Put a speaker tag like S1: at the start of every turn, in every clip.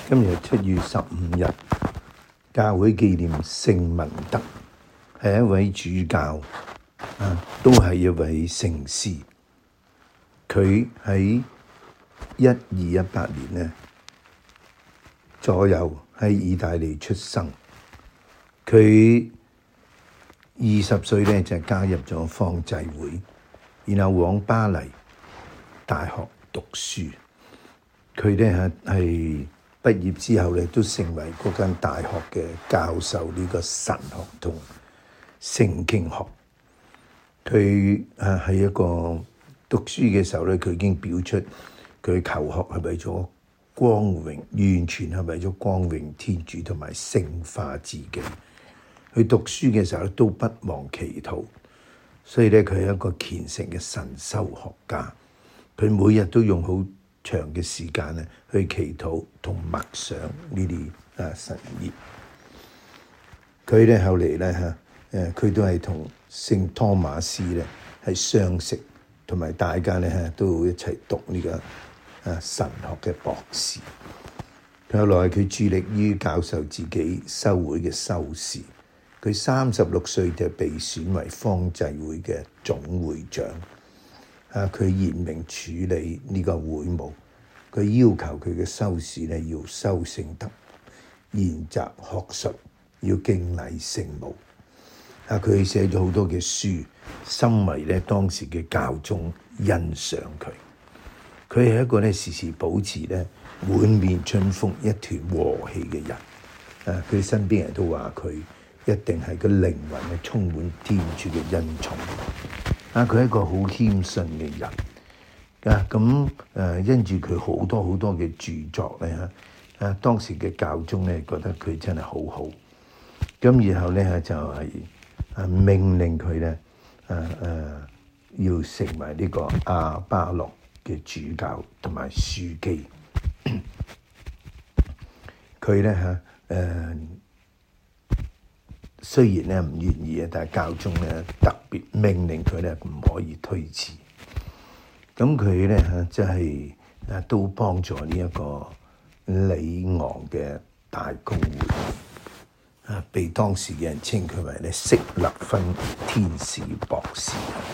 S1: 今日7月15日，教會紀念聖文德，係一位主教，都係一位聖師。佢喺1218年左右喺意大利出生。佢20歲就加入咗方濟會，然後往巴黎大學讀書。佢係畢業之後都成為嗰間大學嘅教授，呢個神學同聖經學。佢係一個讀書嘅時候佢已經表出佢求學係為咗光榮，完全係為咗光榮天主同埋聖化自己。佢讀書嘅時候都不忘祈禱，所以佢係一個虔誠嘅神修學家。佢每日都用好長嘅時間去祈禱同默想呢啲神業。佢後嚟佢都係同聖托馬斯係相識，同埋大家都一齊讀呢個神學嘅博士。後來佢致力於教授自己修會嘅修士。佢36歲就被選為方濟會嘅總會長。佢嚴明處理呢個會務。佢要求佢嘅修士要修聖德，研習學術，要敬禮聖母。佢寫咗好多嘅書，深為當時嘅教宗欣賞佢。佢係一個時時保持滿面春風、一團和氣嘅人。佢身邊人都話佢一定係個靈魂充滿天主嘅恩寵。佢係一個好謙遜嘅人。因住佢好多嘅著作當時嘅教宗覺得佢真係好好。然後就係命令佢要成為呢個亞巴洛嘅主教同埋樞機。佢雖然唔願意，但係教宗特別命令佢唔可以推辭。佢即係都幫助呢一個里昂嘅大公會，被當時嘅人稱佢為色勒芬天使博士。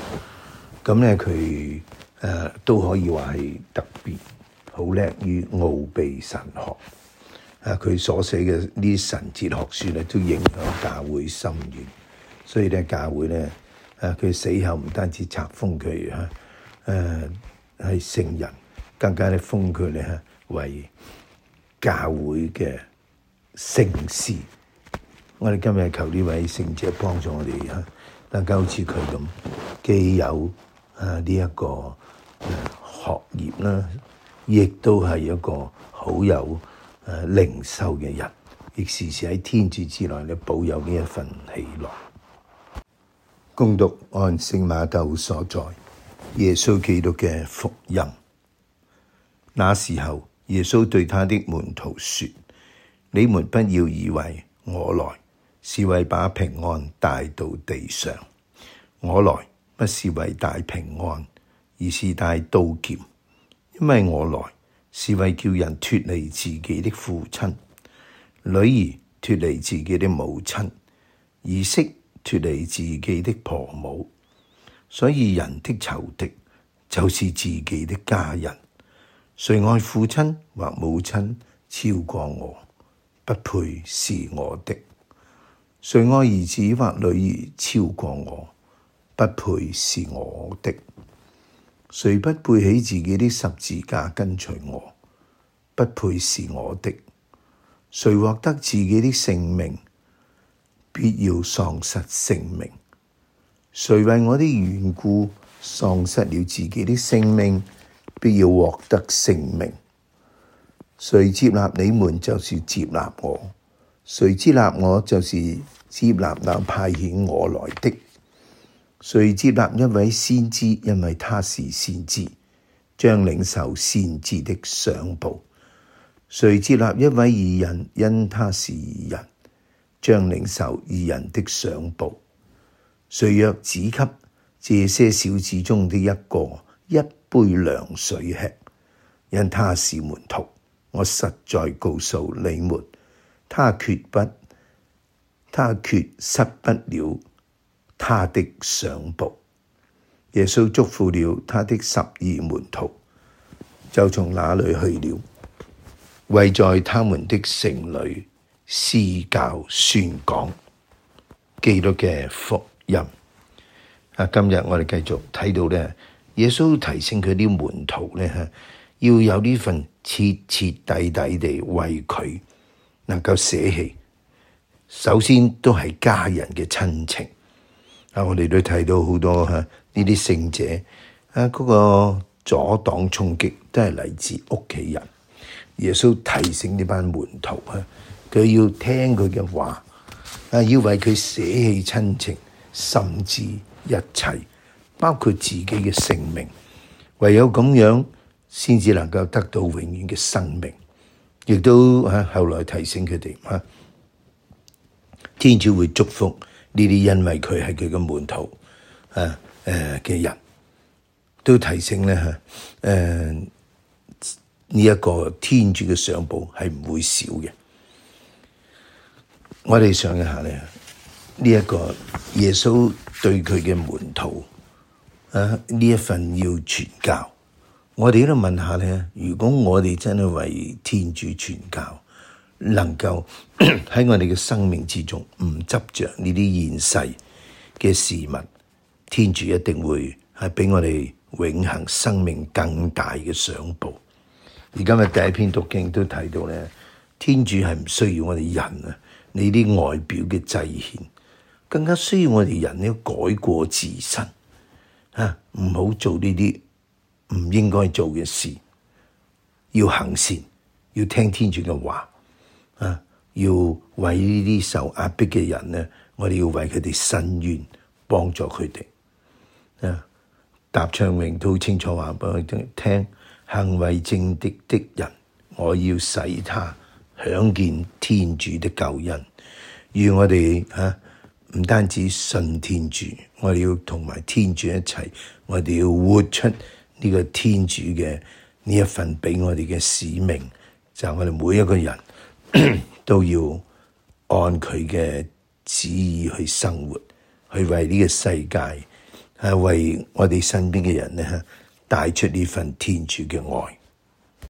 S1: 佢都可以話係特別好叻於奧秘神學。佢所寫嘅呢啲神哲學書都影響教會深遠。所以教會佢死後唔單止冊封佢係聖人，更加封佢為教會嘅聖師。我哋今日求呢位聖者幫助我哋能夠好似佢咁，既有呢一個學業啦，亦都係一個好有靈修嘅人，亦時時喺天主之內保有呢一份喜樂。恭讀按聖馬竇所載耶穌基督嘅福音。那時候，耶穌對他的門徒說：你們不要以為我來是為把平安帶到地上。我來不是為帶平安，而是帶刀劍。因為我來是為叫人脫離自己的父親，女兒脫離自己的母親，兒媳脫離自己的婆母。所以人的仇敵就是自己的家人。誰愛父親或母親超過我，不配是我的；誰愛兒子或女兒超過我，不配是我的；誰不背起自己的十字架跟隨我，不配是我的；誰獲得自己的性命，必要喪失性命。誰為我的緣故喪失了自己的性命，必要獲得性命。誰接納你們，就是接納我；誰接納我，就是接納那派遣我來的。誰接納一位先知，因為他是先知，將領受先知的賞報；誰接納一位義人，因他是義人，將領受義人的賞報。誰若只給這些小子中的一個一杯涼水吃，因他是門徒， 我實在告訴你們，他決失不了他的賞報。耶穌囑咐了他的12門徒，就從那裏去了，為在他們的城裏施教宣講基督嘅福音。今日我哋繼續睇到咧，耶穌提醒佢啲門徒咧，要有呢份徹徹底底地為佢能夠捨棄。首先都係家人嘅親情。我哋都睇到好多呢啲聖者嗰個阻擋衝擊都係嚟自屋企人。耶穌提醒呢班門徒佢要聽佢嘅話，要為佢捨棄親情，甚至一切，包括自己嘅性命。唯有咁樣先至能夠得到永遠嘅生命。亦都後來提醒佢哋天主會祝福呢啲因為佢係佢嘅門徒嘅人，都提醒咧呢一個天主嘅賞報係唔會少嘅。我哋想一下咧，呢一個耶穌對佢嘅門徒呢一份要傳教，我哋都問下咧，如果我哋真係為天主傳教，能夠喺我哋嘅生命之中唔執着呢啲現世嘅事物，天主一定會係俾我哋永恆生命更大嘅賞報。而今日第一篇讀經都睇到咧，天主係唔需要我哋人呢啲外表嘅祭獻，更加需要我哋人呢改過自身，唔好做呢啲唔應該做嘅事，要行善，要聽天主嘅話。要為呢啲受壓迫嘅人呢，我哋要為佢哋伸冤，幫助佢哋。答唱詠都清楚話俾佢哋聽，行為正直的人，我要使他享見天主的救恩。願我哋唔單止信天主，我哋要同埋天主一齊，我哋要活出呢個天主嘅呢一份俾我哋嘅使命，就係我哋每一個人都要按佢嘅旨意去生活，去為呢個世界，為我哋身邊嘅人咧帶出呢份天主嘅愛。